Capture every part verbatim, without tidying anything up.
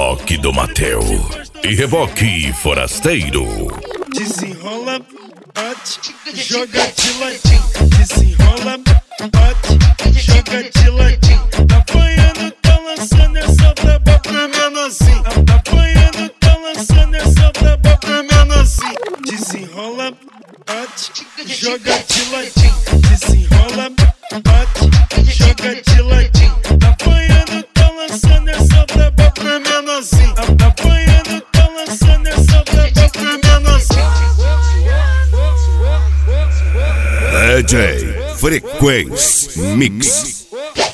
Reboque do Mateu e reboque forasteiro. Desenrola, bate, joga de ladinho. Desenrola, bate, joga de ladinho. Tá apanhando, tá lançando essa braba pra menorzinho. Tá apanhando, tá lançando essa braba pra menorzinho. Desenrola, bate, joga de ladinho. Desenrola, bate, joga de ladinho. Tá apanhando, tá lançando essa braba pra menorzinho. Tá apanhando, tá lançando essa braba pra menorzinho. D J Frequência Mix.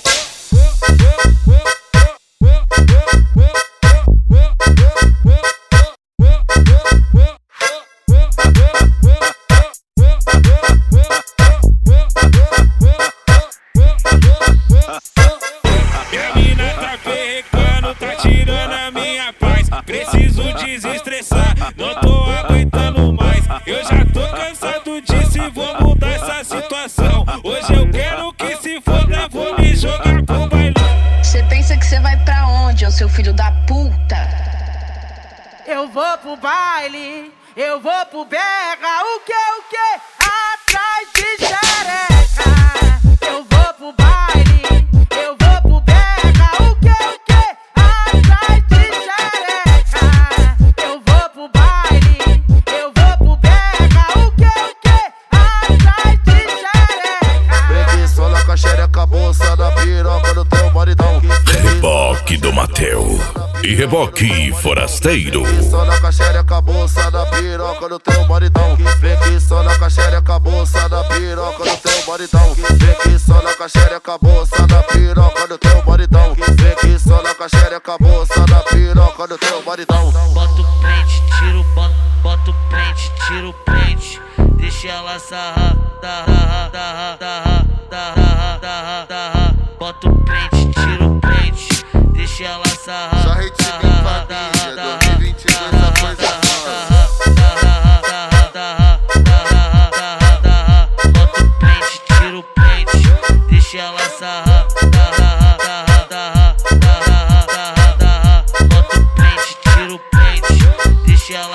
Minha mina tá perrecando, tá tirando a minha paz. Preciso desestressar, não tô aguentando mais. Eu já tô cansado disso, vou mudar essa situação. Hoje eu quero que se foda, vou me jogar pro bailão. Cê pensa que cê vai pra onde, ô seu filho da puta? Eu vou pro baile, eu vou pro berra. O que, o que? Atrás de xereca. Eu vou pro baile, eu vou pro berra. O que, o que? Atrás de xereca. Eu vou pro baile, eu vou pro berra. O que, o que? Atrás de xereca. Preguiçola com a xereca, bolsa da piroca do teu maridão. Reboque do Mateu e reboque forasteiro. Preguiçola com a xereca, bolsa da piroca do teu maridão. Preguiçola com a xereca, bolsa da piroca do teu maridão. Preguiçola com a xereca, bolsa da piroca do teu maridão. Preguiçola com a xereca, bolsa da piroca do teu maridão. Bota o prende, tira o bota, bota o prende, tira o prende. Deixa ela sarrar, darra, darra, darra, darra, darra, darra. Bota o prende, tira o prende. Deixa ela sarrar, Só hit em família, dois mil e vinte e dois